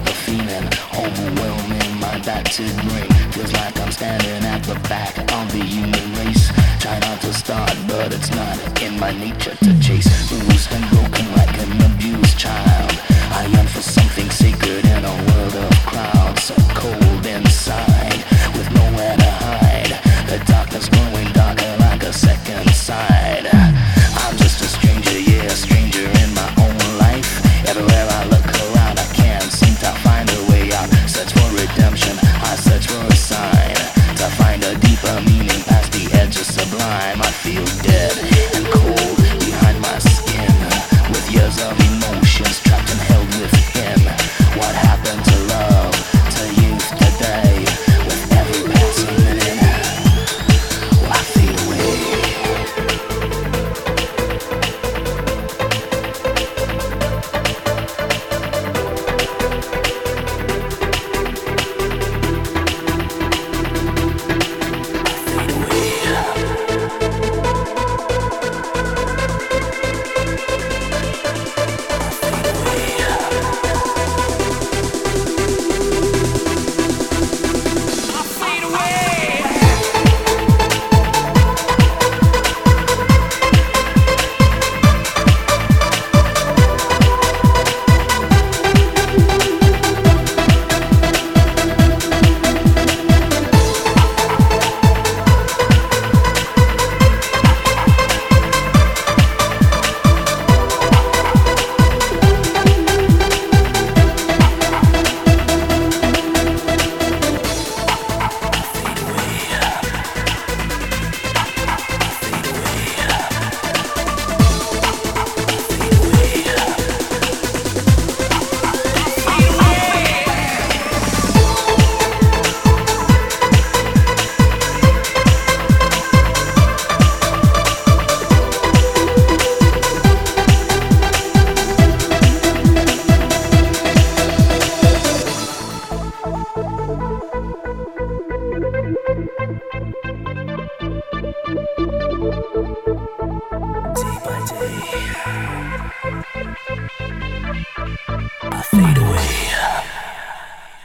the feeling overwhelming my battered brain. Feels like I'm standing at the back of the human race. Try not to start, but it's not in my nature to chase. Bruised and broken like an abused child. I yearn for something sacred in a